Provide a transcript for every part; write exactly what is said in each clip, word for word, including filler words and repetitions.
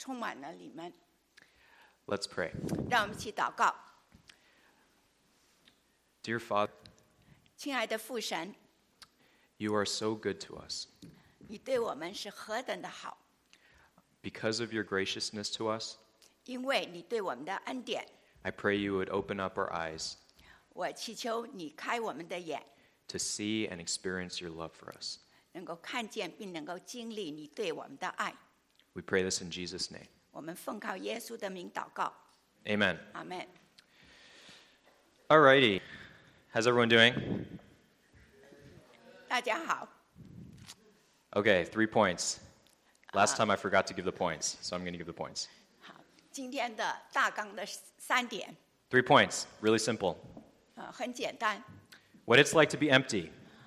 充满了你们。 Let's pray. 让我们一起祷告。 Dear Father, 亲爱的父神， you are so good to us. 你对我们是何等的好， Because of your graciousness to us, 因为你对我们的恩典， I pray you would open up our eyes 我祈求你开我们的眼， to see and experience your love for us. 能够看见并能够经历你对我们的爱。 We pray this in Jesus' name. 我们奉靠耶稣的名祷告， Amen. 阿们。 Alrighty. How's everyone doing? 大家好， Okay, three points. Last time I forgot to give the points, so I'm going to give the points. 好，今天的大纲的三点， Three points, really simple. 呃，很简单， What it's like to be empty,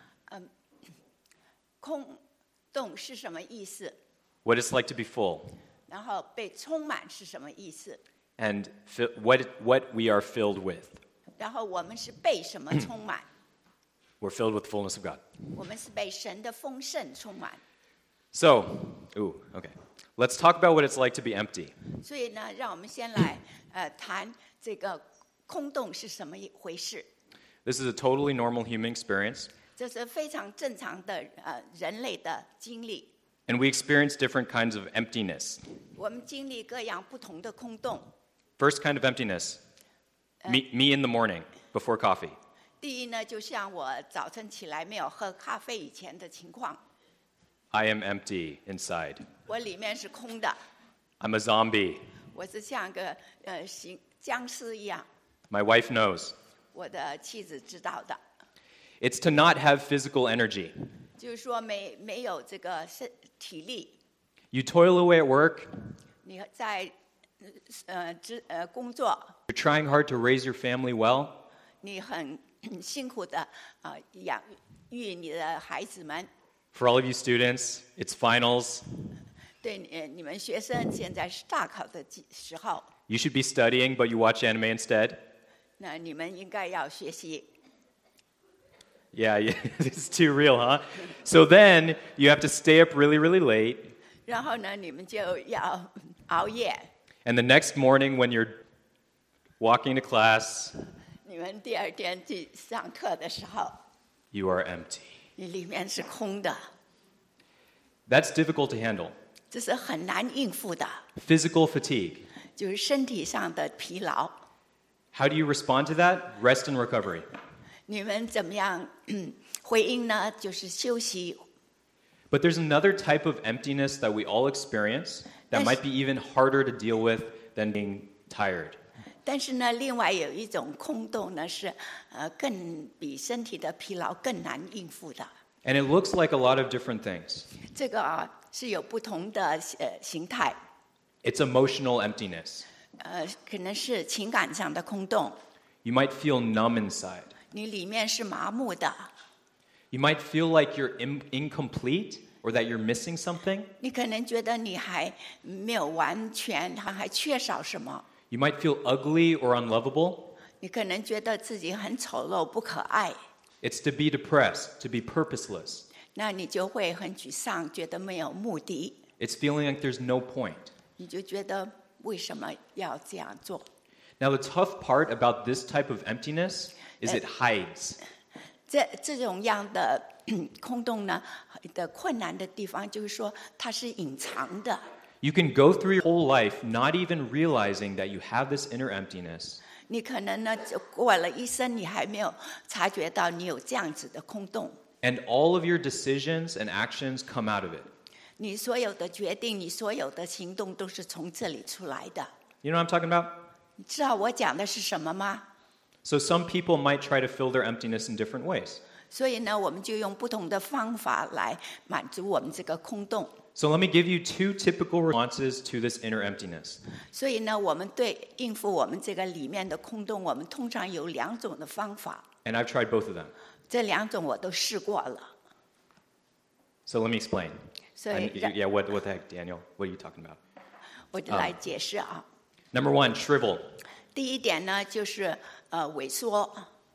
空洞是什么意思？ what it's like to be full, 然后被充满是什么意思？ and fi- what, it- what we are filled with. 然后我们是被什么充满？ We're filled with the fullness of God. 我们是被神的丰盛充满。 So, ooh, okay. Let's talk about what it's like to be empty. 所以呢，让我们先来呃谈这个空洞是什么一回事。 This is a totally normal human experience, 这是非常正常的呃人类的经历。 and we experience different kinds of emptiness. 我们经历各样不同的空洞。 First kind of emptiness, me, me in the morning before coffee. 第一呢，就像我早晨起来没有喝咖啡以前的情况， I am empty inside. 我里面是空的， I'm a zombie. 我是像个呃形僵尸一样。 My wife knows. 我的妻子知道的， It's to not have physical energy. 就是说没没有这个身体力， You toil away at work. 你在呃之呃工作， You're trying hard to raise your family well. 你很辛苦的啊养育你的孩子们。 For all of you students, it's finals. 对你你们学生现在是大考的季时候， You should be studying, but you watch anime instead. 那你们应该要学习。 Yeah, yeah, it's too real, huh? So then you have to stay up really, really late. 然后呢，你们就要熬夜。 And the next morning when you're walking to class, 你们第二天去上课的时候， you are empty. 你里面是空的， That's difficult to handle. 这是很难应付的， Physical fatigue. 就是身体上的疲劳。 How do you respond to that? Rest and recovery. 你们怎么样回应呢？就是休息。 But there's another type of emptiness that we all experience that Yes. might be even harder to deal with than being tired. 但是呢，另外有一种空洞呢，是呃更比身体的疲劳更难应付的。 And it looks like a lot of different things. 这个啊是有不同的呃形态， It's emotional emptiness. 呃，可能是情感上的空洞， You might feel numb inside. 你里面是麻木的， You might feel like you're in- incomplete or that you're missing something. 你可能觉得你还没有完全，还还缺少什么， You might feel ugly or unlovable. 你可能觉得自己很丑陋不可爱， It's to be depressed, to be purposeless. 那你就会很沮丧，觉得没有目的， It's feeling like there's no point. 你就觉得为什么要这样做？ Now, the tough part about this type of emptiness is it hides. 这这种样的空洞呢的困难的地方，就是说它是隐藏的。 You can go through your whole life not even realizing that you have this inner emptiness. 你可能呢就过了一生，你还没有察觉到你有这样子的空洞。 And all of your decisions and actions come out of it. 你所有的决定，你所有的行动都是从这里出来的。 You know what I'm talking about? 你知道我讲的是什么吗？ So some people might try to fill their emptiness in different ways. 所以呢，我们就用不同的方法来满足我们这个空洞。 So let me give you two typical responses to this inner emptiness. 所以呢，我们对应付我们这个里面的空洞，我们通常有两种的方法。 And I've tried both of them. 这两种我都试过了。 So let me explain. 所 And 以让 yeah, what, what the heck, Daniel? What are you talking about? 我就来解释啊。 Number one, shrivel. 第一点呢，就是呃萎缩。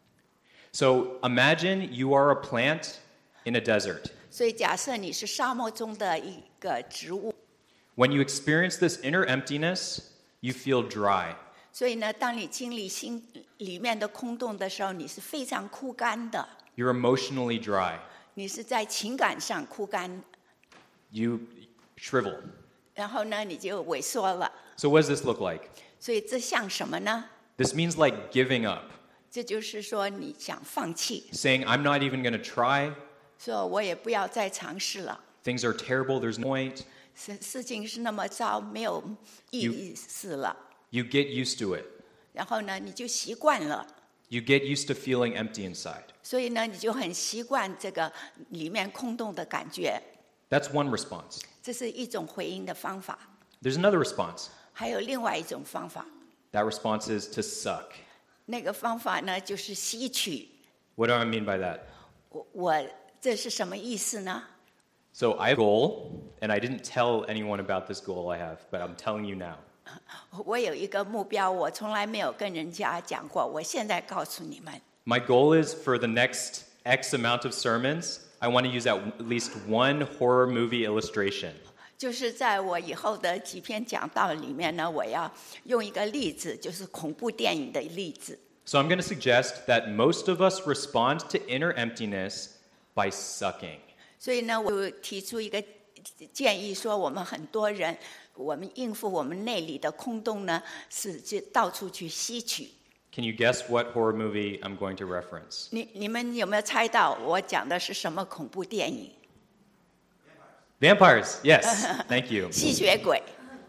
So imagine you are a plant in a desert. 所以假设你是沙漠中的一个植物， When you experience this inner emptiness, you feel dry. 所以呢，当你经历心里面的空洞的时候，你是非常枯干的， You're emotionally dry. 你是在情感上枯干， You shrivel. 然后呢，你就萎缩了。 So what does this look like? 所以这像什么呢？ This means like giving up, 这就是说你想放弃， saying, I'm not even going to try. 说我也不要再尝试了。 Things are terrible. There's no point. 事事情是那么糟，没有意思了。 You get used to it. 然后呢，你就习惯了， You get used to feeling empty inside. 所以呢，你就很习惯这个里面空洞的感觉。 That's one response. 这是一种回应的方法。 There's another response. 还有另外一种方法， That response is to suck. 那个方法呢，就是吸取。 What do I mean by that? 我我这是什么意思呢？ So I have a goal, and I didn't tell anyone about this goal I have, but I'm telling you now. 我有一个目标，我从来没有跟人家讲过，我现在告诉你们， My goal is for the next X amount of sermons, I want to use at least one horror movie illustration. 就是在我以后的几篇讲道里面呢，我要用一个例子，就是恐怖电影的例子。 So I'm going to suggest that most of us respond to inner emptiness by sucking. 所以呢，我就提出一个建议，说我们很多人，我们应付我们内里的空洞呢，是去到处去吸取。 Can you guess what horror movie I'm going to reference? 你你们有没有猜到我讲的是什么恐怖电影？ Vampires, yes. Thank you. 吸血鬼。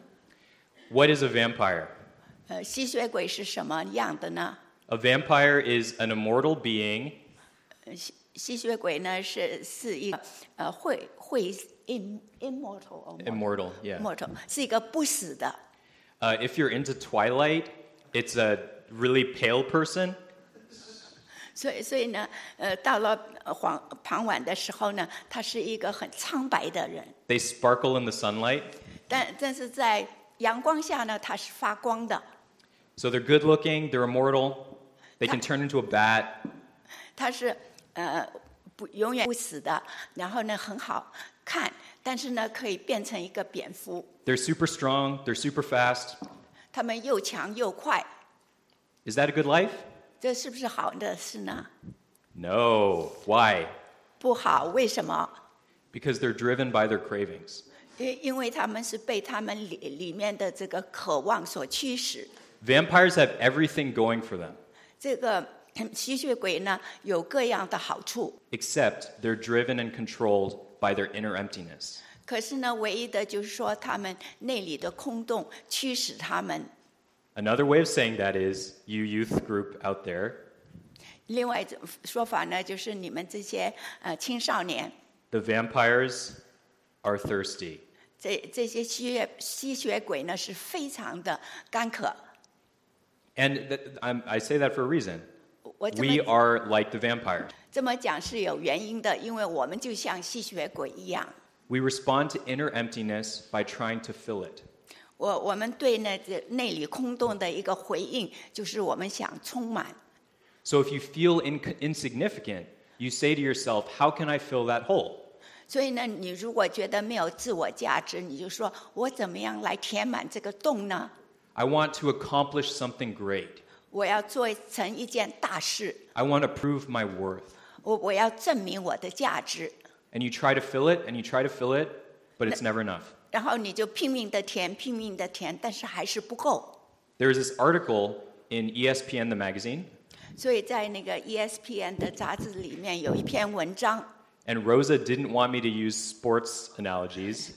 What is a vampire? 呃，吸血鬼是什么样的呢？ A vampire is an immortal being. 呃吸吸血鬼呢是是一个呃会会 im immortal or Immortal, yeah. immortal 是一个不死的。 Uh, if you're into Twilight, it's a really pale person. 所以所以呢，呃，到了呃黄傍晚的时候呢，他是一个很苍白的人， They sparkle in the sunlight. 但但是在阳光下呢，他是发光的。 So they're good looking, they're immortal. They can turn into a bat. 他是呃不永远不死的，然后呢很好看，但是呢可以变成一个蝙蝠。 They're super strong, they're super fast. 他们又强又快， Is that a good life? 这是不是好的事呢？ No. Why? 不好，为什么？ Because they're driven by their cravings. 因因为他们是被他们里里面的这个渴望所驱使。 Vampires have everything going for them, 这个吸血鬼呢有各样的好处， except they're driven and controlled by their inner emptiness. 可是呢，唯一的就是说他们内里的空洞驱使他们。 Another way of saying that is, you youth group out there, 另外一种说法呢，就是你们这些呃青少年， the vampires are thirsty. 这这些吸血吸血鬼呢是非常的干渴。 And th- I'm, I say that for a reason. 我这 We 么 are like the vampire. 这么讲是有原因的，因为我们就像吸血鬼一样， We respond to inner emptiness by trying to fill it. 我我们对那这内里空洞的一个回应，就是我们想充满。 So if you feel in- insignificant, you say to yourself, how can I fill that hole? 所以呢，你如果觉得没有自我价值，你就说我怎么样来填满这个洞呢？ I want to accomplish something great. 我要做成一件大事， I want to prove my worth. 我我要证明我的价值。 And you try to fill it, and you try to fill it, but it's never enough. 然后你就拼命的填，拼命的填，但是还是不够。 There's this article in E S P N, the magazine, 所以在那个 E S P N 的杂志里面有一篇文章 and Rosa didn't want me to use sports analogies.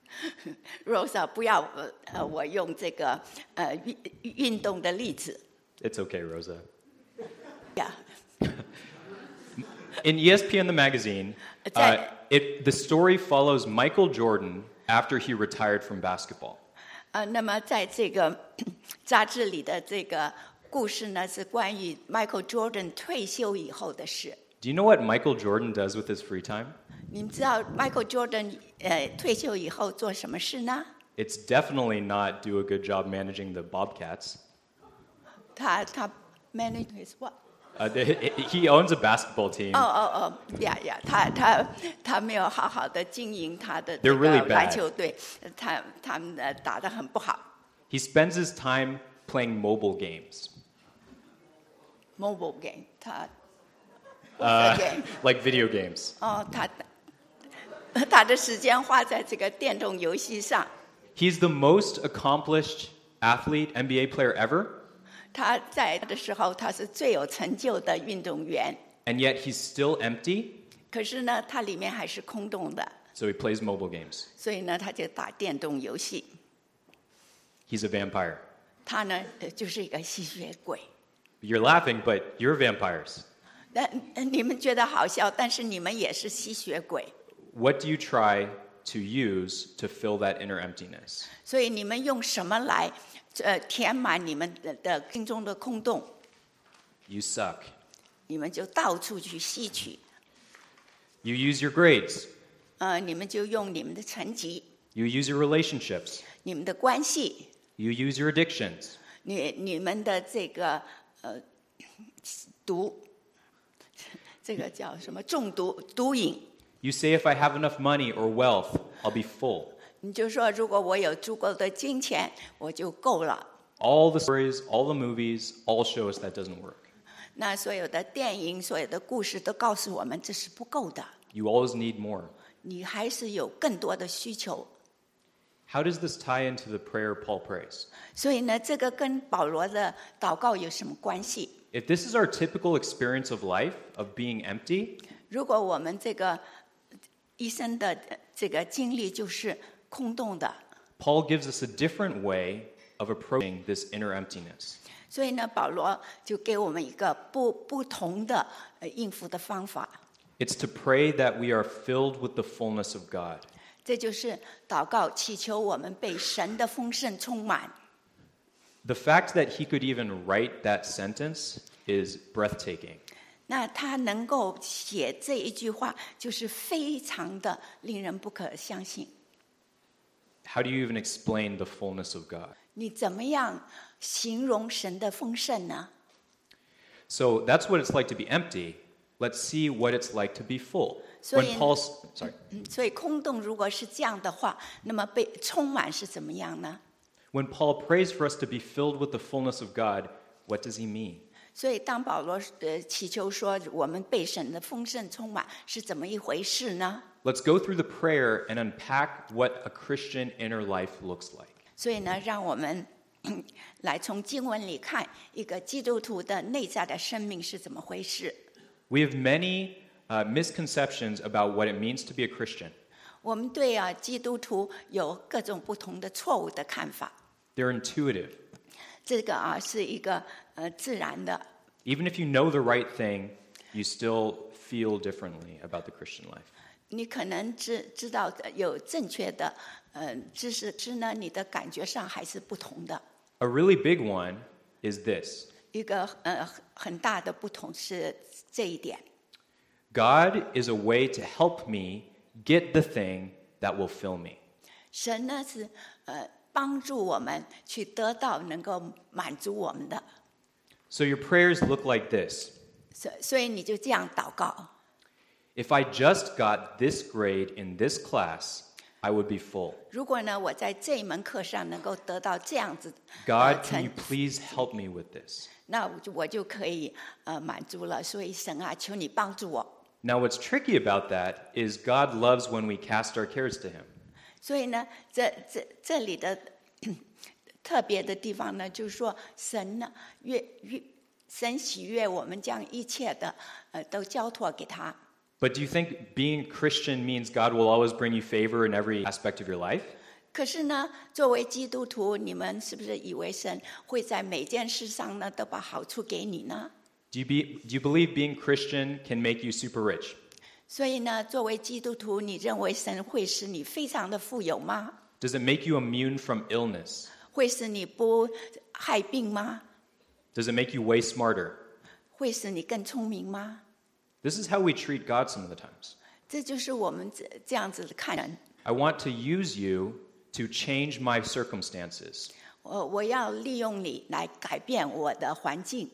，Rosa 不要呃呃我用这个呃运运动的例子 It's okay, Rosa. 呀。 In E S P N, the magazine, uh, it, the story follows Michael Jordan after he retired from basketball. 呃，那么在这个杂志里的这个故事呢，是关于 Michael Jordan 退休以后的事。 Do you know what Michael Jordan does with his free time? 你们知道 Michael Jordan 呃退休以后做什么事呢？ It's definitely not do a good job managing the Bobcats. 他他 manage his what？ Uh, he owns a basketball team. 哦哦哦，呀呀，他他他没有好好的经营他的这 They're really 个 bad. 篮球队，他他们呃打得很不好。 He spends his time playing mobile games. Mobile game，他 Uh, What's the game？ like video games. 哦，他他的时间花在这个电动游戏上。 He's the most accomplished athlete, N B A player ever, 他在的时候，他是最有成就的运动员， and yet he's still empty, 可是呢，他里面还是空洞的， so he plays mobile games. 所以呢，他就打电动游戏。 He's a vampire. 他呢，呃就是一个吸血鬼。 You're laughing, but you're vampires. 那呃你们觉得好笑，但是你们也是吸血鬼， What do you try to use to fill that inner emptiness? 所以你们用什么来呃填满你们的的心中的空洞？ You suck. 你们就到处去吸取， You use your grades. 呃，你们就用你们的成绩、 You use your relationships. 你们的关系、 You use your addictions. 你你们的这个呃毒，这个叫什么中毒毒瘾？ You say, if I have enough money or wealth, I'll be full. 你就说，如果我有足够的金钱，我就够了。 All the stories, all the movies, all show us that doesn't work. 那所有的电影、所有的故事都告诉我们，这是不够的。 You always need more. 你还是有更多的需求。 How does this tie into the prayer Paul prays? 所以呢，这个跟保罗的祷告有什么关系？ If this is our typical experience of life, of being empty, 如果我们这个一生的这个经历就是空洞的， Paul gives us a different way of approaching this inner emptiness. 所以呢，保罗就给我们一个不不同的呃应付的方法。 It's to pray that we are filled with the fullness of God. 这就是祷告，祈求我们被神的丰盛充满。 The fact that he could even write that sentence is breathtaking. 那他能够写这一句话，就是非常的令人不可相信。 How do you even explain the fullness of God? 你怎么样形容神的丰盛呢？ So that's what it's like to be empty. Let's see what it's like to be full. So When in- Paul's sorry, 嗯所以空洞如果是这样的话，那么被充满是怎么样呢？ when Paul prays for us to be filled with the fullness of God, what does he mean? 所以当保罗呃祈求说我们被神的丰盛充满是怎么一回事呢？ Let's go through the prayer and unpack what a Christian inner life looks like. 所以呢，让我们来从经文里看一个基督徒的内在的生命是怎么回事。 We have many uh, misconceptions about what it means to be a Christian. 我们对啊基督徒有各种不同的错误的看法， They're intuitive. 这个啊是一个呃自然的。 Even if you know the right thing, you still feel differently about the Christian life. 你可能知知道有正确的呃知识，是呢你的感觉上还是不同的。 A really big one is this. 一个呃很大的不同是这一点。 God is a way to help me get the thing that will fill me. 神呢是呃帮助我们去得到能够满足我们的， So your prayers look like this. 所所以你就这样祷告。 If I just got this grade in this class, I would be full. 如果呢我在这一门课上能够得到这样子 God, 呃 can 成 you please help me with this? 那我就我就可以呃满足了。所以神啊，求你帮助我。 Now, what's tricky about that is God loves when we cast our cares to Him. 所以呢，这这这里的特别的地方呢，就是说神呢越越神喜悦我们将一切的呃都交托给他。 But do you think being Christian means God will always bring you favor in every aspect of your life? 可是呢，作为基督徒，你们是不是以为神会在每件事上呢都把好处给你呢？ Do you, be, do you believe being Christian can make you super rich? 所以呢，作为基督徒，你认为神会使你非常的富有吗？ Does it make you immune from illness? 会使你不害病吗？ Does it make you way smarter? 会使你更聪明吗？ This is how we treat God some of the times. 这就是我们这这样子看人。 I want to use you to change my circumstances. 我我要利用你来改变我的环境，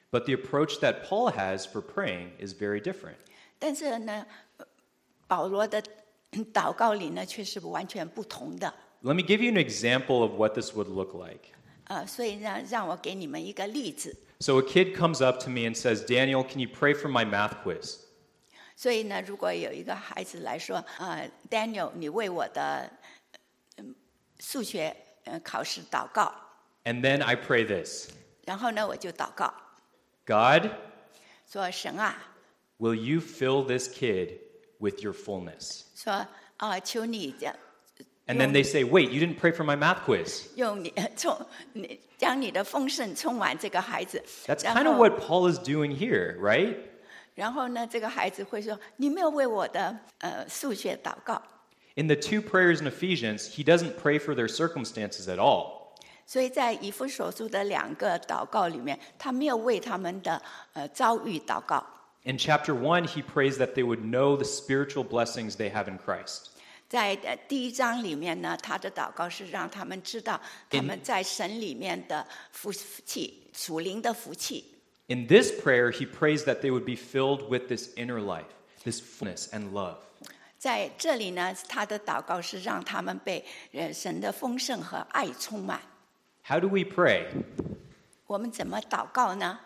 But the approach that Paul has for praying is very different. 但是呢，保罗的祷告里呢，却是完全不同的。 Let me give you an example of what this would look like. 呃，所以呢，让我给你们一个例子。 So a kid comes up to me and says, Daniel, can you pray for my math quiz? 所以呢，如果有一个孩子来说，呃 ，Daniel， 你为我的、嗯、数学呃考试祷告。 And then I pray this. 然后呢，我就祷告， God, 说神啊， will you fill this kid with your fullness? 说啊、呃，求你这样 And then they say, wait, you didn't pray for my math quiz. 用你充你将你的丰盛充满这个孩子。 That's 然 kind of 后 what Paul is doing here, right? 然后呢，这个孩子会说：“你没有为我的呃数学祷告。” In the two prayers in Ephesians, he doesn't pray for their circumstances at all. 所以在以弗所书的两个祷告里面，他没有为他们的呃遭遇祷告。 In chapter one, he prays that they would know the spiritual blessings they have in Christ. 在呃第一章里面呢，他的祷告是让他们知道他们在神里面的福气、属灵的福气。 In this prayer, he prays that they would be filled with this inner life, this fullness and love. 在这里呢，他的祷告是让他们被呃神的丰盛和爱充满。 How do we pray? 我们怎么祷告呢？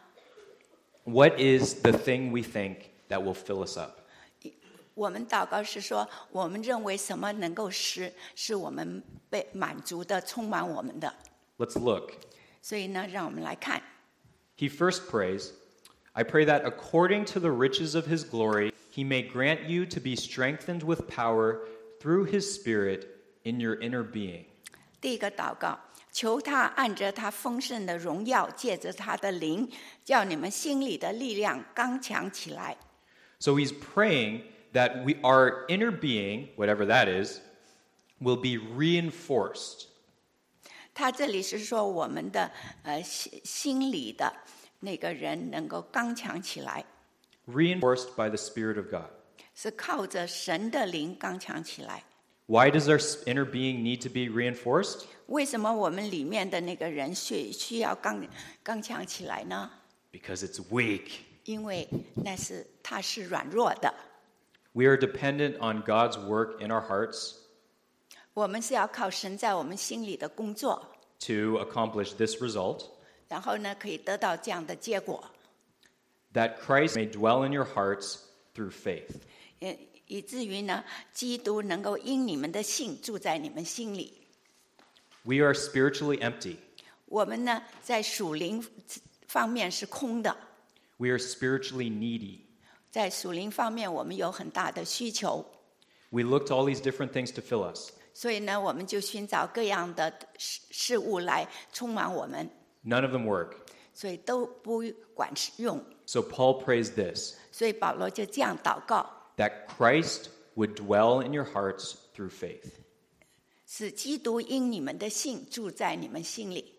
What is the thing we think that will fill us up? 我们祷告是说，我们认为什么能够使使我们被满足的、充满我们的。 Let's look. 所以呢，让我们来看。 He first prays, I pray that according to the riches of his glory, he may grant you to be strengthened with power through his Spirit in your inner being. 第一个祷告，求他按着他丰盛的荣耀，借着他的灵，叫你们心里的力量刚强起来。 So he's praying that we, our inner being, whatever that is, will be reinforced. 他这里是说我们的呃心心里的那个人能够刚强起来， Reinforced by the Spirit of God. 是靠着神的灵刚强起来。 Why does our inner being need to be reinforced? 为什么我们里面的那个人需需要刚刚强起来呢？ Because it's weak. 因为那是他是软弱的， We are dependent on God's work in our hearts 我们是要靠神在我们心里的工作， to accomplish this result, 然后呢可以得到这样的结果， that Christ may dwell in your hearts through faith. 以以至于呢，基督能够因你们的信住在你们心里。 We are spiritually empty. 我们呢在属灵方面是空的， We are spiritually needy. 在属灵方面我们有很大的需求， We look to all these different things to fill us. 所以呢，我们就寻找各样的事事物来充满我们， None of them work. 所以都不管用。 So Paul prays this, 所以保罗就这样祷告， that Christ would dwell in your hearts through faith. 使基督因你们的信住在你们心里。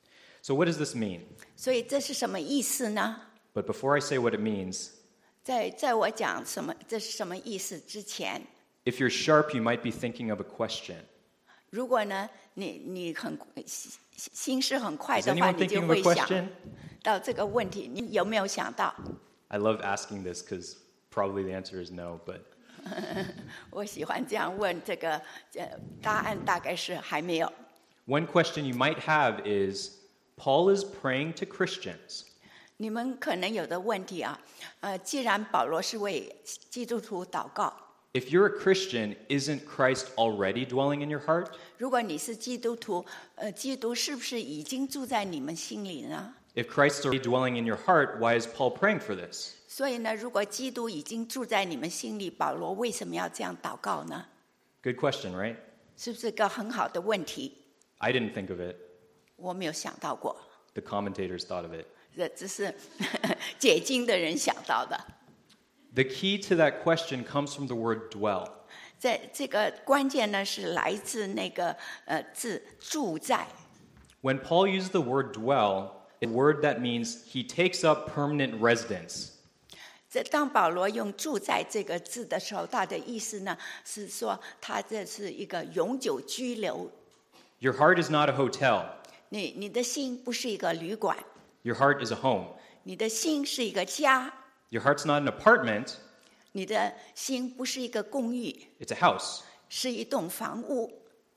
So what does this mean? 所以这是什么意思呢？ But before I say what it means, 在在我讲什么这是什么意思之前， if you're sharp, you might be thinking of a question. 如果呢你你很心心思很快 Is 的话， anyone 你就 thinking of a 会想 question? 到这个问题，你有没有想到？ I love asking this because probably the answer is no, but 我喜欢这样问，这个呃答案大概是还没有。 one question you might have is, Paul is praying to Christians. 你们可能有的问题啊，呃，既然保罗是为基督徒祷告， If you're a Christian, isn't Christ already dwelling in your heart? 如果你是基督徒，呃，基督是不是已经住在你们心里呢？ If Christ's already dwelling in your heart, why is Paul praying for this? 所以呢，如果基督已经住在你们心里，保罗为什么要这样祷告呢？ Good question, right? 是不是个很好的问题？ I didn't think of it. 我没有想到过， The commentators thought of it. 这只是解经的人想到的。 The key to that question comes from the word dwell. 在这个关键呢，是来自那个呃字住在。 When Paul uses the word dwell, a word that means he takes up permanent residence. 这当保罗用住在这个字的时候，他的意思呢是说，他这是一个永久居留。 Your heart is not a hotel. 你你的心不是一个旅馆， Your heart is a home. 你的心是一个家， Your heart's not an apartment, 你的心不是一个公寓， it's a house. 是一栋房屋。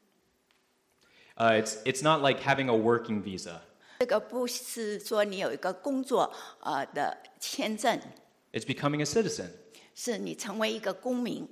Uh, it's, it's not like having a working visa. 这个不是说你有一个工作呃的签证， It's becoming a citizen. 是你成为一个公民。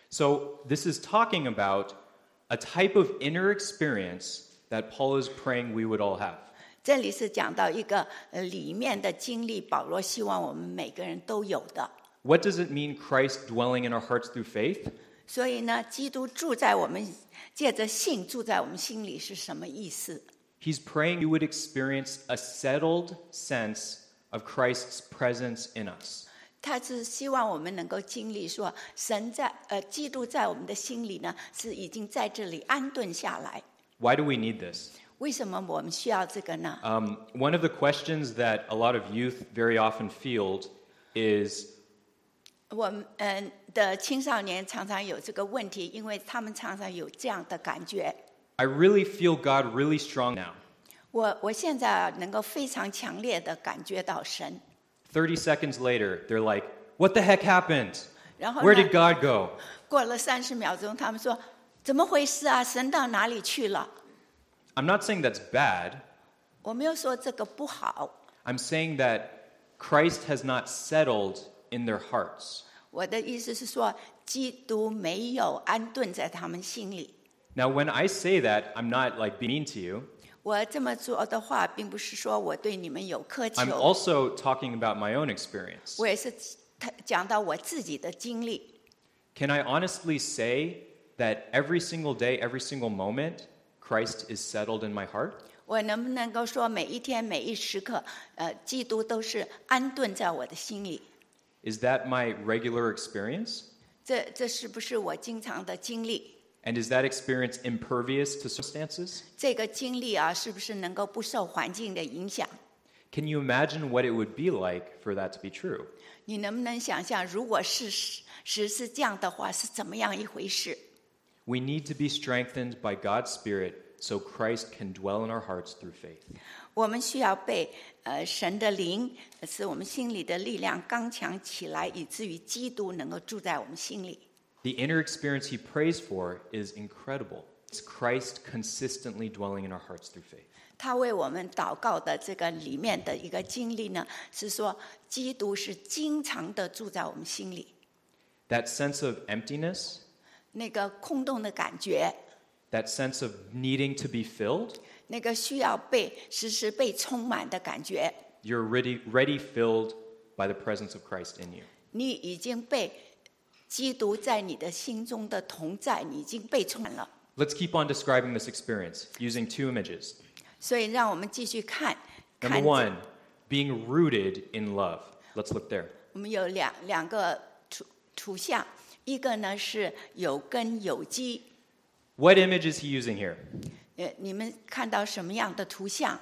So this is talking about a type of inner experience that Paul is praying we would all have. 这里是讲到一个呃里面的经历，保罗希望我们每个人都有的。 What does it mean, Christ dwelling in our hearts through faith? 所以呢，基督住在我们，借着信住在我们心里是什么意思？ He's praying you would experience a settled sense of Christ's presence in us. 他是希望我们能够经历说，神在呃，基督在我们的心里呢，是已经在这里安顿下来。 Why do we need this? 为什么我们需要这个呢？ Um, one of the questions that a lot of youth very often field is, 我们嗯、呃、的青少年常常有这个问题，因为他们常常有这样的感觉。 I really feel God really strong now. 我我现在啊能够非常强烈的感觉到神， thirty seconds later, they're like, what the heck happened? 然后 Where 呢 did God go? 过了三十秒钟，他们说怎么回事啊？神到哪里去了？ I'm not saying that's bad. 我没有说这个不好， I'm saying that Christ has not settled in their hearts. 我的意思是说，基督没有安顿在他们心里。 Now, when I say that, I'm not like being mean to you. 我这么做的话，并不是说我对你们有苛 I'm 求， also talking about my own experience. 我也是讲到我自己的经历。 Can I honestly say that every single day, every single moment, Christ is settled in my heart? 我能不能够说，每一天每一时刻，呃，基督都是安顿在我的心里？ Is that my regular experience? 这这是不是我经常的经历？ And is that experience impervious to circumstances? 这个经历啊，是不是能够不受环境的影响？ Can you imagine what it would be like for that to be true? 你能不能想象，如果事实是这样的话，是怎么样一回事？ We need to be strengthened by God's Spirit so Christ can dwell in our hearts through faith. 我们需要被呃神的灵，使我们心里的力量刚强起来，以至于基督能够住在我们心里。 The inner experience he prays for is incredible. It's Christ consistently dwelling in our hearts through faith. 他为我们祷告的这个里面的一个经历呢，是说基督是经常的住在我们心里， That sense of emptiness, 那个空洞的感觉， that sense of needing to be filled, 那个需要被时时被充满的感觉， you're ready, ready filled by the presence of Christ in you. 你已经被基督在你的心中的同在，你已经被充满了。 Let's keep on describing this experience using two images. 所以让我们继续看， Number 看 one, being rooted in love. Let's look there. 我们有两两个图图像，一个呢是有根有基， What image is he using here? 呃，你们看到什么样的图像？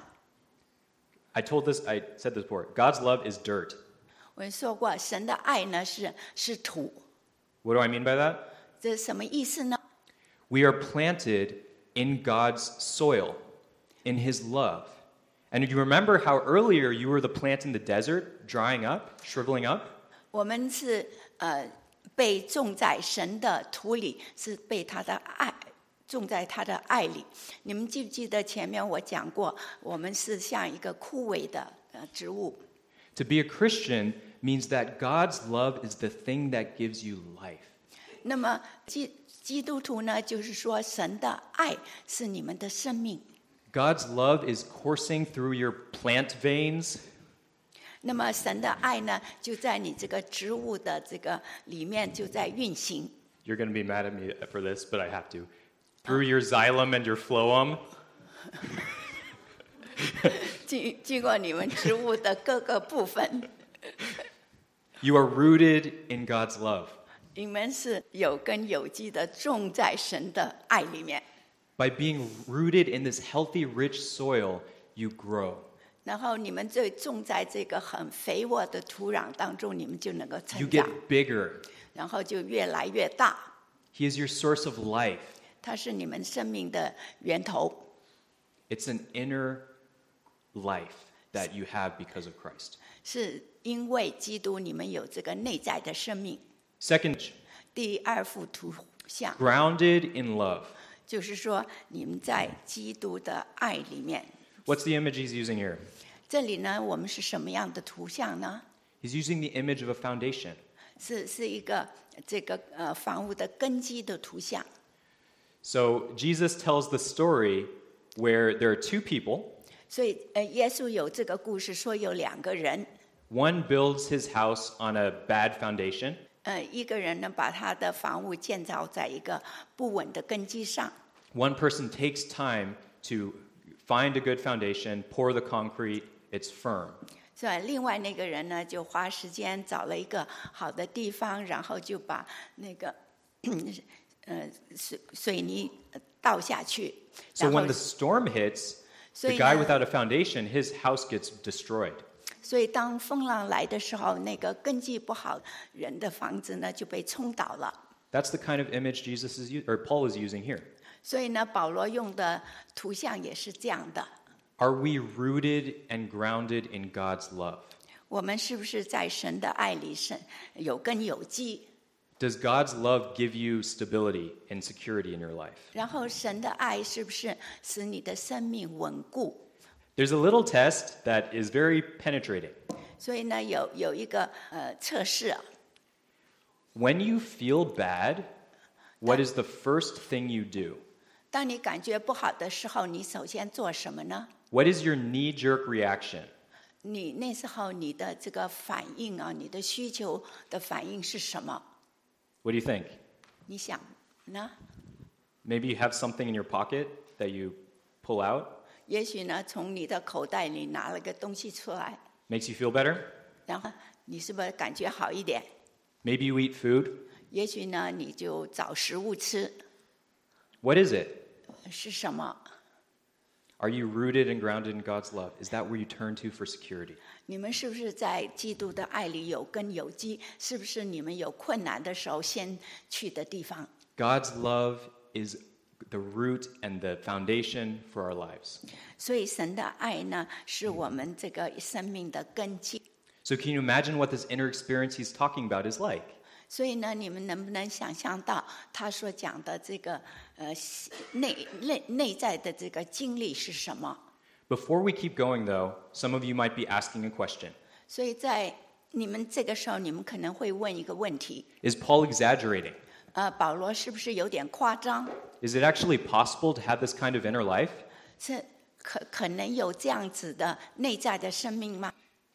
I told this, I said this before. God's love is dirt. 我说过，神的爱呢是是土， What do I mean by that? 这是什么意思呢？ We are planted in God's soil, in his love. And you remember how earlier you were the plant in the desert, drying up, shriveling up? 我们是呃被种在神的土里，是被他的爱种在他的爱里。你们记不记得前面我讲过，我们是像一个枯萎的呃植物。 To be a Christian means that God's love is the thing that gives you life. 那么基基督徒呢，就是说神的爱是你们的生命。 God's love is coursing through your plant veins. 那么神的爱呢，就在你这个植物的这个里面就在运行。 You're going to be mad at me for this, but I have to. Through your xylem and your phloem. 经经过你们植物的各个部分， You are rooted in God's love. 你们是有根有基的种在神的爱里面。 By being rooted in this healthy, rich soil, you grow. 然后你们就种在这个很肥沃的土壤当中，你们就能够 You 成 get 长， bigger. 然后就越来越大。 He is your source of life. 它是你们生命的源头， It's an inner life. that you have because of Christ. 是因为基督你们有这个内在的生命。 Second, 第二幅图像 grounded in love. 就是说你们在基督的爱里面。 What's the image he's using here? 这里呢，我们是什么样的图像呢？ He's using the image of a foundation. 是是一个这个呃房屋的根基的图像。 So Jesus tells the story where there are two people. 所以呃，耶稣有这个故事说有两个人， One builds his house on a bad foundation, 呃，一个人呢把他的房屋建造在一个不稳的根基上， one person takes time to find a good foundation, pour the concrete, it's firm. 是吧？另外那个人呢就花时间找了一个好的地方，然后就把那个呃水水泥倒下去， So 然后 when the storm hits, 所 the 以 guy 呢 without a foundation, his house gets destroyed. 所以当风浪来的时候，那个根基不好人的房子呢就被冲倒了。 That's the kind of image Jesus is u- or Paul is using here. 所以呢，保罗用的图像也是这样的。 Are we rooted and grounded in God's love? 我们是不是在神的爱里神有根有基？ Does God's love give you stability and security in your life? 然后神的爱是不是使你的生命稳固？ There's a little test that is very penetrating. 所以呢，有有一个呃测试啊， When you feel bad, what is the first thing you do? 当你感觉不好的时候，你首先做什么呢？ What is your knee-jerk reaction? 你那时候你的这个反应啊，你的需求的反应是什么？ What do you think? 你想呢？ Maybe you have something in your pocket that you pull out, 也许呢，从你的口袋里拿了个东西出来， makes you feel better. 然后你是不是感觉好一点？ Maybe you eat food. 也许呢，你就找食物吃， What is it? 是什么？ Are you rooted and grounded in God's love? Is that where you turn to for security? 你们是不是在基督的爱里有根有基？是不是你们有困难的时候先去的地方？ God's love is the root and the foundation for our lives. 所以神的爱呢，是我们这个生命的根基。 So can you imagine what this inner experience he's talking about is like? 所以呢，你们能不能想象到他所讲的这个呃内内内在的这个经历是什么？ Before we keep going, though, some of you might be asking a question. 所以在你们这个时候，你们可能会问一个问题： Is Paul exaggerating? 呃，保罗是不是有点夸张？ Is it actually possible to have this kind of inner life? 是可可能有这样子的内在的生命吗？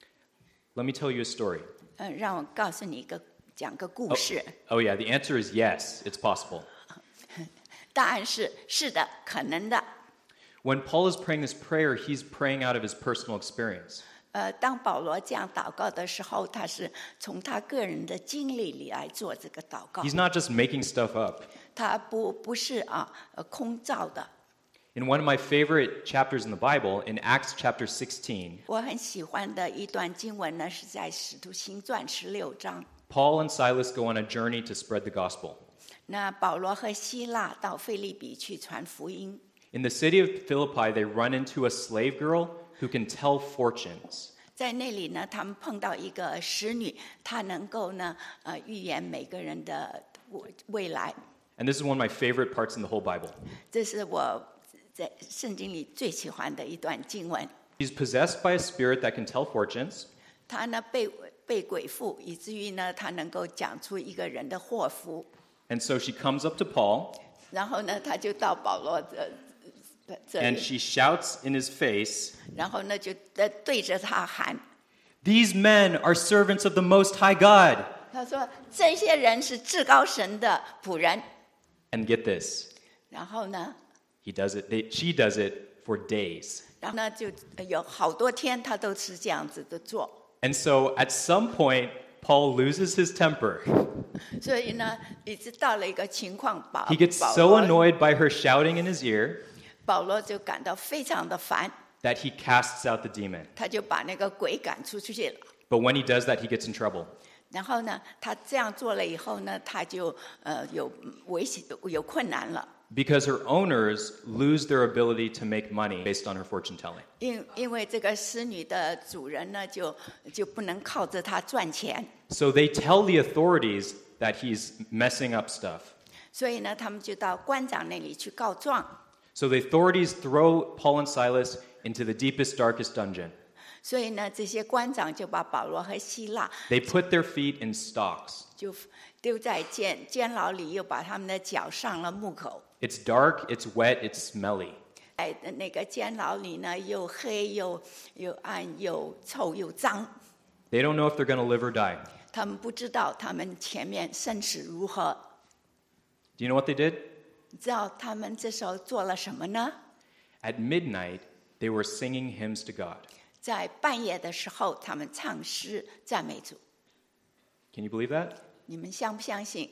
Let me tell you a story. 呃，让我告诉你一个讲个故事。 Oh, yeah, the answer is yes, it's possible. 答案是是的，可能的。 When Paul is praying this prayer, he's praying out of his personal experience. 呃，当保罗这样祷告的时候，他是从他个人的经历里来做这个祷告， He's not just making stuff up. 他不不是啊呃空造的。 In one of my favorite chapters in the Bible, in Acts chapter sixteen, 我很喜欢的一段经文呢，是在《使徒行传》十六章。 Paul and Silas go on a journey to spread the gospel. 那保罗和希腊到腓立比去传福音。 In the city of Philippi, they run into a slave girl who can tell fortunes. 在那里呢，他们碰到一个使女，她能够呢，呃，预言每个人的未未来。 And this is one of my favorite parts in the whole Bible. 这是我在圣经里最喜欢的一段经文。 He's possessed by a spirit that can tell fortunes. 他呢被被鬼附，以至于呢，他能够讲出一个人的祸福。 And so she comes up to Paul 然后呢，他就到保罗这这这 and 里， she shouts in his face, 然后呢就呃对着他喊， "These men are servants of the Most High God." 他说这些人是至高神的仆人。 And get this, 然后呢， he does it. They, she does it for days. 然后呢就有好多天他都是这样子的做。 And so at some point, Paul loses his temper. 所以呢，一直到了一个情况，保 He gets 保 so 罗 annoyed by her shouting in his ear 保罗就感到非常的烦， that he casts out the demon. 他就把那个鬼赶出去了。 But when he does that, he gets in trouble. 然后呢，他这样做了以后呢，他就呃有危险有困难了。 because her owners lose their ability to make money based on her fortune telling. 因因为这个使女的主人呢，就就不能靠着她赚钱， So they tell the authorities that he's messing up stuff. 所以呢，他们就到官长那里去告状。 So the authorities throw Paul and Silas into the deepest, darkest dungeon. 所以呢，这些官长就把保罗和希腊 They put their feet in stocks. 就丢在监监牢里，又把他们的脚上了木口。 It's dark, it's wet, it's smelly. 在那个监牢里呢，又黑又又暗又臭又脏。 They don't know if they're going to live or die. 他们不知道他们前面生死如何。 Do you know what they did? 你知道他们这时候做了什么呢？ At midnight, they were singing hymns to God. 在半夜的时候，他们唱诗赞美主。 Can you believe that? 你们相不相信？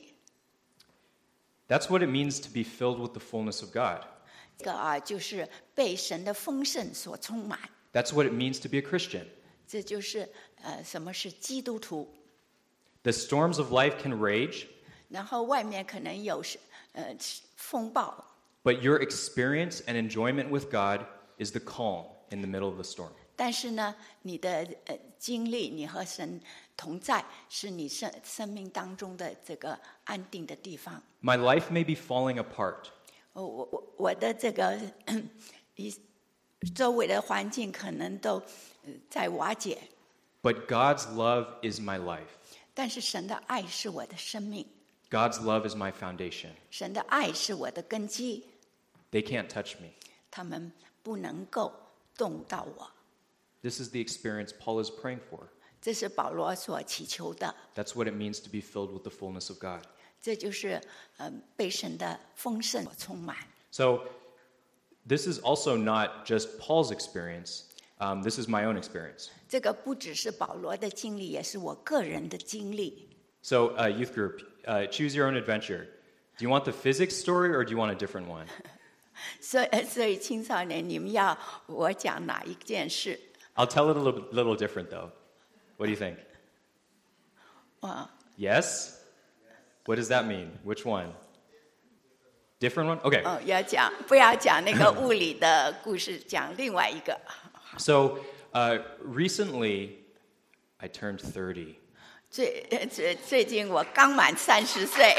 That's what it means to be filled with the fullness of God. 这个啊，就是被神的丰盛所充满。 That's what it means to be a Christian. 这就是呃，什么是基督徒？ The storms of life can rage, 然后外面可能有是呃风暴， but your experience and enjoyment with God is the calm in the middle of the storm. 但是呢，你的呃经历，你和神同在，是你生生命当中的这个安定的地方。 My life may be falling apart, 我我我我的这个一周围的环境可能都呃在瓦解， but God's love is my life. 但是神的爱是我的生命， God's love is my foundation. 神的爱是我的根基， They can't touch me. 他们不能够动到我。 This is the experience Paul is praying for. 这是保罗所祈求的， That's what it means to be filled with the fullness of God. 这就是呃被神的丰盛所充满。 So, this is also not just Paul's experience. Um, this is my own experience. 这个不只是保罗的经历，也是我个人的经历。 So, uh, youth group, uh, choose your own adventure. Do you want the physics story or do you want a different one? 所以，所以青少年，你们要我讲哪一件事？ I'll tell it a little, little different, though. What do you think? 哇， Yes? What does that mean? Which one? Different one? Okay. 哦，要讲不要讲那个物理的故事，讲另外一个。 So, uh, recently, I turned thirty. 最最最近我刚满三十岁，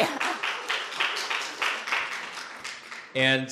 And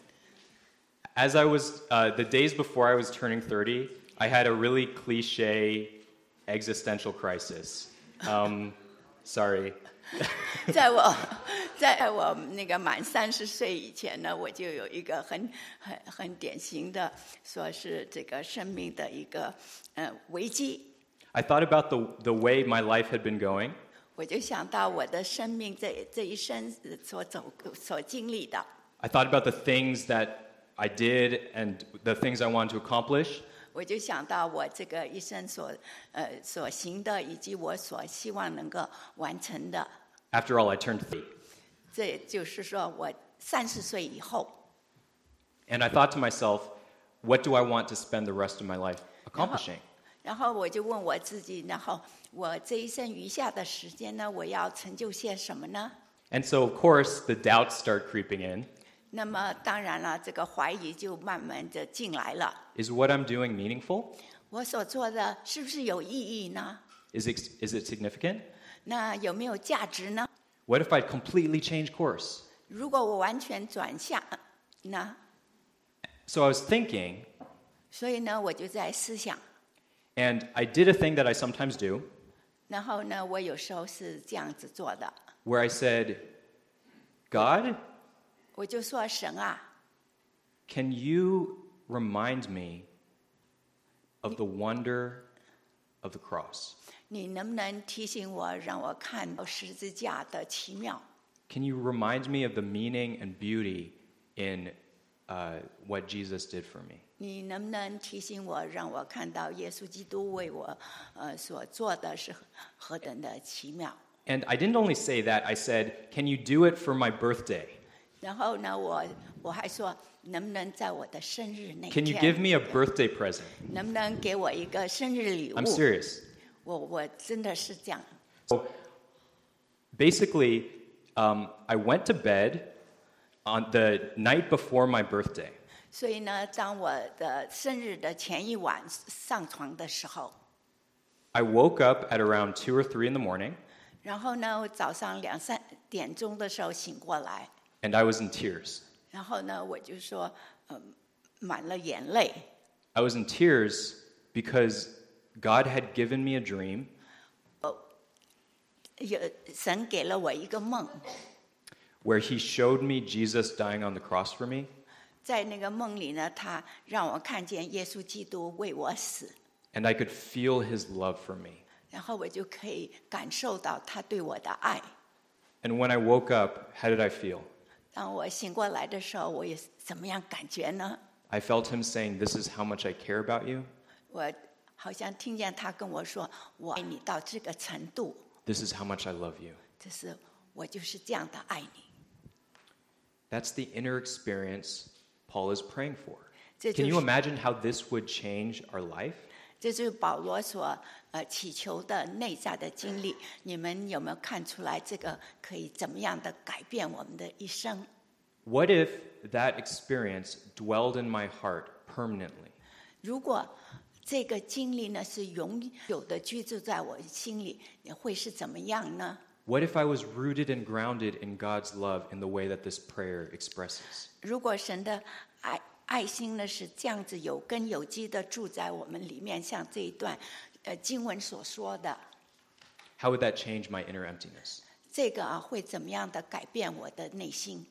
as I was, uh, the days before I was turning thirty, I had a really cliche existential crisis. Um, sorry. 在我在我那个满三十岁以前呢，我就有一个很很很典型的，说是这个生命的一个呃危机。 I thought about the, the way my life had been going, 我就想到我的生命这这一生所走所经历的， I thought about the things that I did and the things I wanted to accomplish. 我就想到我这个一生所呃所行的，以及我所希望能够完成的。 After all, I turned thirty. 这就是说我三十岁以后， And I thought to myself, what do I want to spend the rest of my life accomplishing? 然后我就问我自己，然后我这一生余下的时间呢，我要成就些什么呢？ And so, of course, the doubts start creeping in. 那么当然了，这个怀疑就慢慢的进来了。 Is what I'm doing meaningful? 我所做的是不是有意义呢？ Is it, is it significant? 那有没有价值呢？ What if I completely change course? 如果我完全转向，那 So I was thinking, 所以呢，我就在思想。 and I did a thing that I sometimes do, 然后呢，我有时候是这样子做的， where I said, God, 我就说神啊， can you remind me of the wonder of the cross? 你能不能提醒我，让我看到十字架的奇妙？ Can you remind me of the meaning and beauty in uh, what Jesus did for me? 你能不能提醒我，让我看到耶稣基督为我呃所做的是何等的奇妙？ And I didn't only say that, I said, can you do it for my birthday? 然后呢，我我还说，能不能在我的生日那 Can you 天， give me a birthday present? 能不能给我一个生日礼物 I'm？ serious. 我我真的是这样。 So basically, um, I went to bed on the night before my birthday, 所以呢，当我的生日的前一晚上床的时候， I woke up at around two or three in the morning, 然后呢，我早上两三点钟的时候醒过来， and I was in tears. 然后呢，我就说，嗯、满了眼泪。 I was in tears because God had given me a dream 有神给了我一个梦， where He showed me Jesus dying on the cross for me, 在那个梦里呢，他让我看见耶稣基督为我死， and I could feel His love for me. 然后我就可以感受到他对我的爱。 And when I woke up, how did I feel? 当我醒过来的时候，我也怎么样感觉呢？ I felt Him saying, "This is how much I care about you. 我好像听见他跟我说：“我爱你到这个程度， This is how much I love you." 这是我就是这样的爱你。” That's the inner experience Paul is praying for. 这就 Can you 是 imagine how this would change our life? 这就是保罗所呃祈求的内在的经历。你们有没有看出来这个可以怎么样的改变我们的一生？ What if that experience dwelled in my heart permanently? 如果这个经历呢是永久的居住在我心里，你会是怎么样呢？ What if I was rooted and grounded in God's love in the way that this prayer expresses? 如果神的爱爱心呢是这样子有根有基的住在我们里面，像这一段呃经文所说的， How would that change my inner emptiness? 这个啊会怎么样的改变我的内心？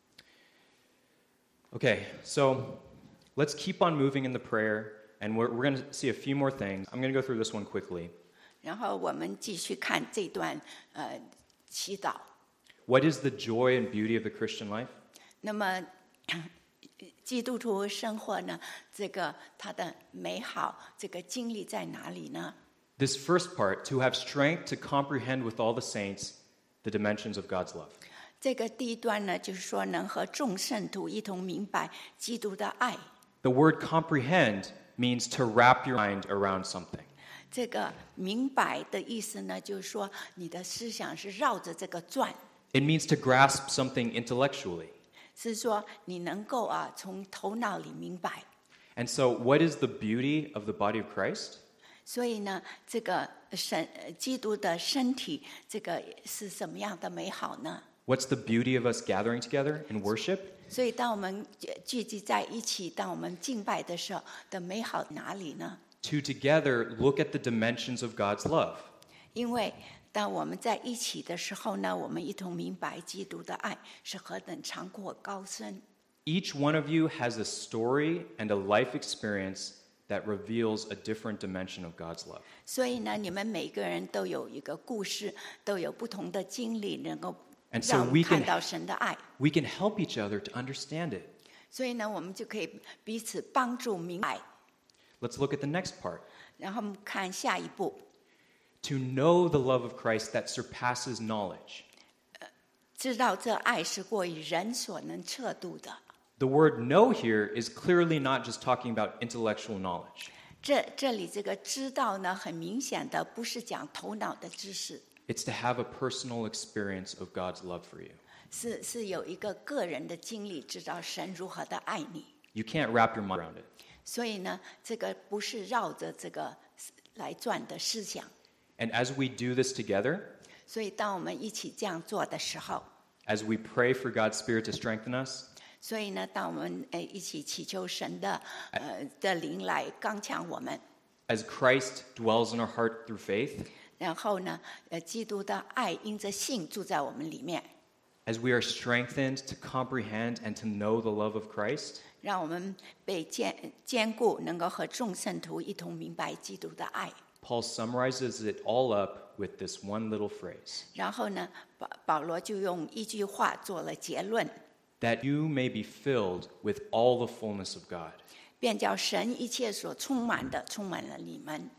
Okay, so let's keep on moving in the prayer, and we're, we're going to see a few more things. I'm going to go through this one quickly. 然后我们继续看这段呃祈祷。 What is the joy and beauty of the Christian life? 那么基督徒生活呢，这个它的美好，这个经历在哪里呢？ This first part, to have strength to comprehend with all the saints the dimensions of God's love. 这个第一段呢，就是说能和众圣徒一同明白基督的爱。 The word comprehend means to wrap your mind around something. 这个明白的意思呢，就是说你的思想是绕着这个转， It means to grasp something intellectually. 是说你能够啊从头脑里明白。 And so, what is the beauty of the body of Christ? 所以呢，这个神呃基督的身体，这个是什么样的美好呢？ What's the beauty of us gathering together in worship? 所以，当我们聚集在一起，当我们敬拜的时候的美好哪里呢？ To together look at the dimensions of God's love. 因为当我们在一起的时候呢，我们一同明白基督的爱是何等长阔高深。 Each one of you has a story and a life experience that reveals a different dimension of God's love. 所以呢，你们每个人都有一个故事，都有不同的经历，能够 And so 让我 we 们看 can- 到神的爱。 We can help each other to understand it. 所以呢，我们就可以彼此帮助明白。 Let's look at the next part. 然后我们看下一步， To know the love of Christ that surpasses knowledge. 知道这爱是过于人所能测度的。 The word know here is clearly not just talking about intellectual knowledge. 这这里这个知道呢，很明显的不是讲头脑的知识， It's to have a personal experience of God's love for you. 是是有一个个人的经历，知道神如何的爱你。 You can't wrap your mind around it. 所以呢，这个不是绕着这个来转的思想。 And as we do this together, 所以当我们一起这样做的时候， as we pray for God's Spirit to strengthen us, 所以呢，当我们呃一起祈求神的呃的灵来刚强我们， as Christ dwells in our heart through faith, 然后呢，呃，基督的爱因着信住在我们里面， as we are strengthened to comprehend and to know the love of Christ, 让我们被坚坚固，能够和众圣徒一同明白基督的爱。 Paul summarizes it all up with this one little phrase, 然后呢，保保罗就用一句话做了结论， that you may be filled with all the fullness of God. 便叫神一切所充满的充满了你们。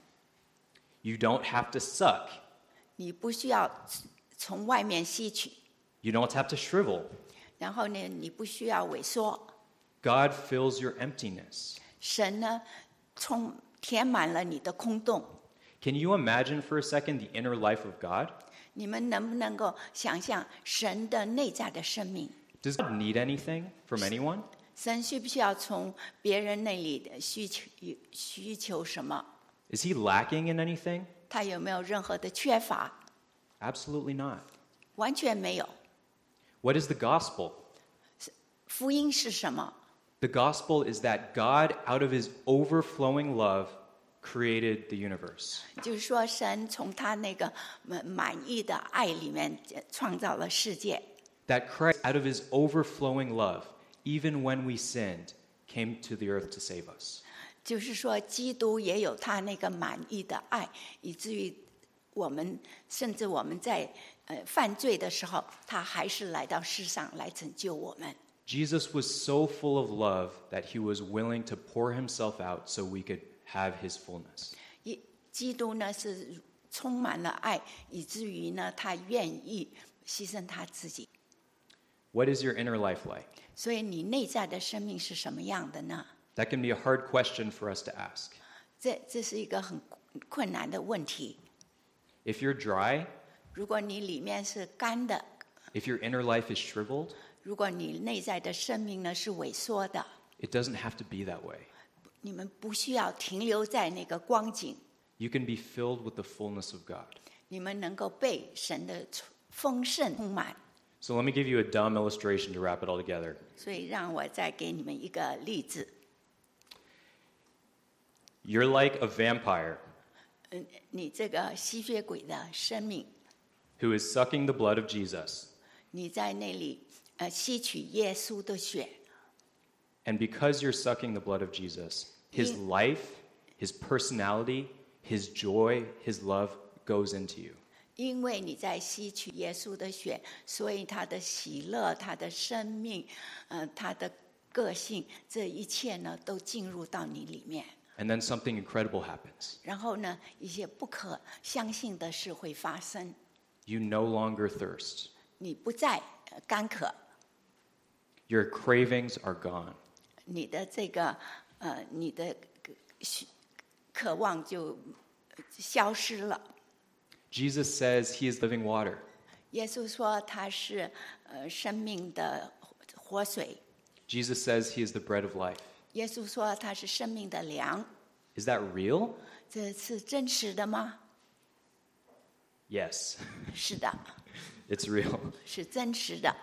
You don't have to suck. 你不需要从外面吸取， You don't have to shrivel. 然后呢，你不需要萎缩。 God fills your emptiness. 神呢，充填满了你的空洞。 Can you imagine for a second the inner life of God? 你们能不能够想象神的内在的生命？ Does God need anything from anyone? 神需不需要从别人那里的需求需求什么？ Is he lacking in anything? 他有没有任何的缺乏？ Absolutely not. 完全没有。 What is the gospel? 福音是什么？ The gospel is that God, out of his overflowing love, created the universe. 就是说，神从他那个满满意的爱里面创造了世界。 That Christ, out of his overflowing love, even when we sinned, came to the earth to save us. 就是说，基督也有他那个满意的爱，以至于我们甚至我们在呃犯罪的时候，他还是来到世上来拯救我们。 Jesus was so full of love that he was willing to pour himself out so we could have his fullness. 一基督呢是充满了爱，以至于呢他愿意牺牲他自己。 What is your inner life like? 所以你内在的生命是什么样的呢？ That can be a hard question for us to ask. 这这是一个很困难的问题。 If you're dry, 如果你里面是干的， if your inner life is shriveled, 如果你内在的生命呢是萎缩的， it doesn't have to be that way. 你们不需要停留在那个光景， You can be filled with the fullness of God. 你们能够被神的丰盛充满。 So let me give you a dumb illustration to wrap it all together. 所以让我再给你们一个例子。 You're like a vampire 嗯，你这个吸血鬼的生命， who is sucking the blood of Jesus. 你在那里呃吸取耶稣的血， And because you're sucking the blood of Jesus, his In- life, his personality, his joy, his love goes into you. 因为你在吸取耶稣的血，所以他的喜乐、他的生命、呃，他的个性，这一切呢都进入到你里面。 And then something incredible happens. 然后呢，一些不可相信的事会发生， You no longer thirst. 你不再呃干渴， Your cravings are gone. 你的这个呃，你的需渴望就消失了。 Jesus says he is living water. 耶稣说他是呃生命的活水， Jesus says he is the bread of life. 耶稣说他是生命的粮， Is that real? 这是真实的吗？ Yes, 是的， it's real. 是真实的。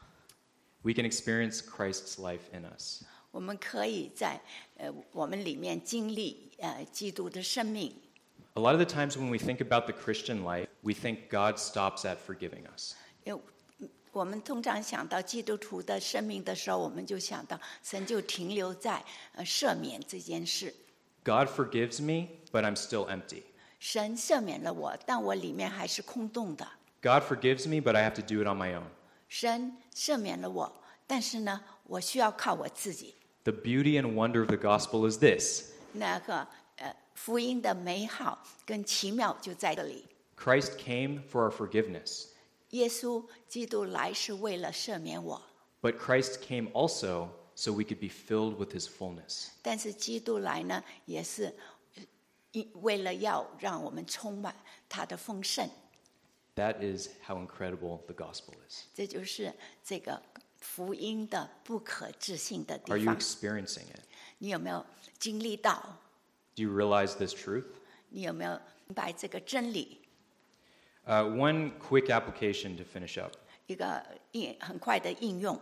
We can experience Christ's life in us. 我们可以在呃我们里面经历呃基督的生命。 A lot of the times when we think about the Christian life, we think God stops at forgiving us. 因为我们通常想到基督徒的生命的时候，我们就想到神就停留在呃赦免这件事。 God forgives me, but I'm still empty. 神赦免了我，但我里面还是空洞的。 God forgives me, but I have to do it on my own. 神赦免了我，但是呢，我需要靠我自己。 The beauty and wonder of the gospel is this. 那个呃，福音的美好跟奇妙就在这里。 Christ came for our forgiveness, 耶稣基督来是为了赦免我， but Christ came also so we could be filled with his fullness. 但是基督来呢，也是呃一为了要让我们充满他的丰盛。 That is how incredible the gospel is. 这就是这个福音的不可置信的 Are 地 you 方。 experiencing it? 你有没有经历到？ Do you realize this truth? 你有没有明白这个真理？ Uh, one quick application to finish up. 一个应很快的应用。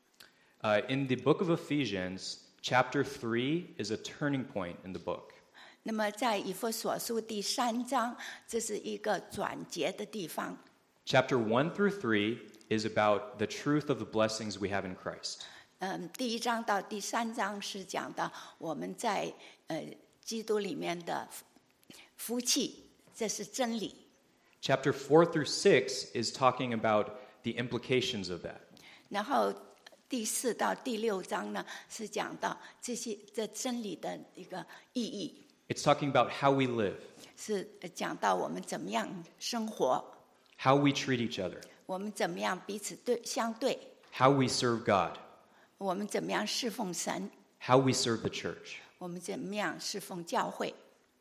Uh, in the book of Ephesians, chapter three is a turning point in the book. 那么在以弗所书第三章，这是一个转折的地方。 Chapter one through three is about the truth of the blessings we have in Christ. 嗯，第一章到第三章是讲到我们在呃基督里面的福福气，这是真理。 Chapter four through six is talking about the implications of that. 然后第四到第六章呢，是讲到这些这真理的一个意义， It's talking about how we live, 是讲到我们怎么样生活， how we treat each other, 我们怎么样彼此对相对， how we serve God, 我们怎么样侍奉神， how we serve the church. 我们怎么样侍奉教会。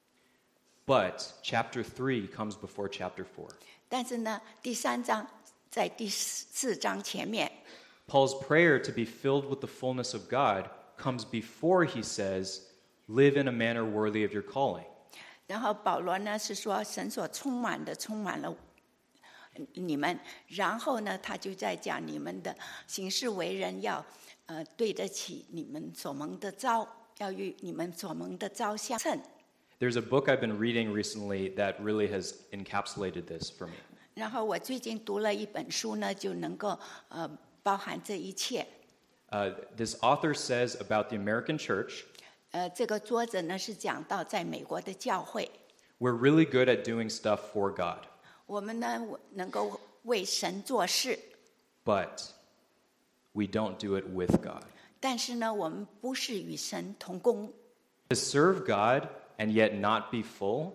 But chapter three comes before chapter four. 但是呢，第三章在第四章前面， Paul's prayer to be filled with the fullness of God comes before he says, live in a manner worthy of your calling. 然后保罗呢是说神所充满的充满了你们，然后呢他就在讲你们的行事为人要呃对得起你们所蒙的召，要与你们所蒙的召相称。 There's a book I've been reading recently that really has encapsulated this for me. 然后我最近读了一本书呢，就能够呃包含这一切。 Uh, this author says about the American church, 呃，这个作者呢是讲到在美国的教会， we're really good at doing stuff for God, 我们呢能够为神做事， but we don't do it with God. 但是呢，我们不是与神同工。 To serve God and yet not be full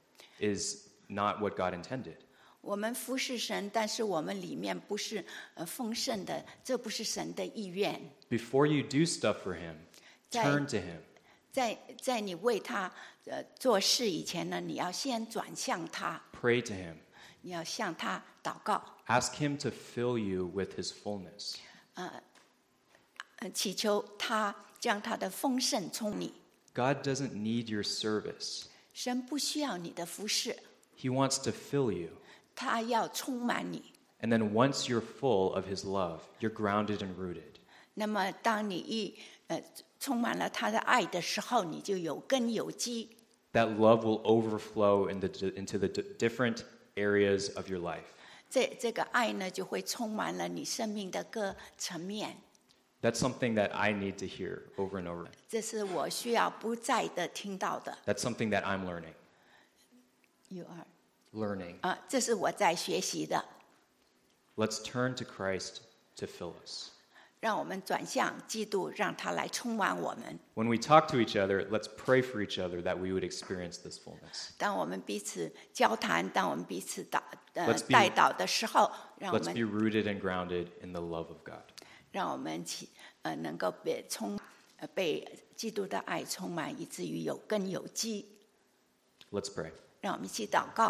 is not what God intended. 我们服侍神，但是我们里面不是呃丰盛的，这不是神的意愿。 Before you do stuff for Him, 在 turn to Him. 在在你为他呃做事以前呢，你要先转向他， Pray to Him. 你要向他祷告， Ask Him to fill you with His fullness. 呃，祈求他将他的丰盛充你。 God doesn't need your service. 神不需要你的服侍， He wants to fill you. 他要充满你。 And then once you're full of His love, you're grounded and rooted. 那么，当你一呃充满了他的爱的时候，你就有根有基。 That love will overflow in the, into the d- different areas of your life. 这这个爱呢，就会充满了你生命的各层面。 That's something that I need to hear over and over. 这是我需要不再的听到的。 That's something that I'm learning. You are Learning. 啊，这是我在学习的。 Let's turn to Christ to fill us. 让我们转向基督，让他来充满我们。 When we talk to each other, let's pray for each other that we would experience this fullness. 当我们彼此交谈，当我们彼此祷呃 Let's be- 带祷的时候，让我 Let's 们 be rooted and grounded in the love of God. 让我们起呃能够被充呃被基督的爱充满，以至于有根有基。 Let's pray. 让我们一起祷告。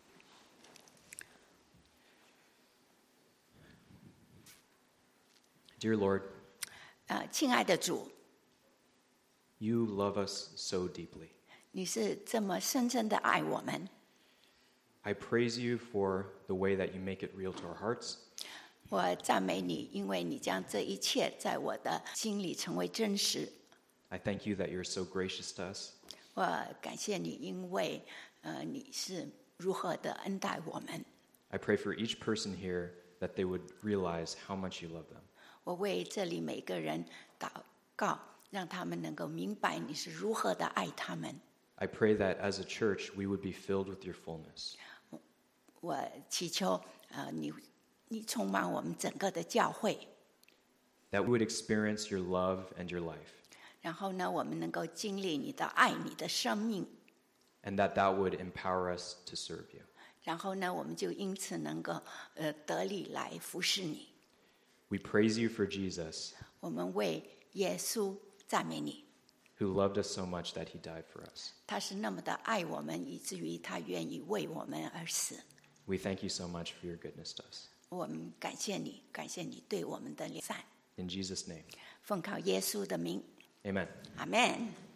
Dear Lord, 呃，亲爱的主， you love us so deeply. 你是这么深深的爱我们。 I praise you for the way that you make it real to our hearts. 我赞美你，因为你将这一切在我的心里成为真实。 I thank you that you're so gracious to us. 我感谢你，因为呃你是如何的恩待我们。 I pray for each person here that they would realize how much you love them. 我为这里每个人祷告，让他们能够明白你是如何的爱他们。 I pray that as a church, we would be filled with your fullness. 我祈求呃你你充满我们整个的教会， That we would experience your love and your life. 然后呢，我们能够经历你的爱，你的生命， And that that would empower us to serve you. 然后呢，我们就因此能够呃得力来服侍你。 We praise you for Jesus, 我们为耶稣赞美你， who loved us so much that he died for us. 他是那么的爱我们，以至于他愿意为我们而死。 We thank you so much for your goodness to us. 我们感谢你，感谢你对我们的良善。 In Jesus' name, 奉靠耶稣的名， amen. 阿门。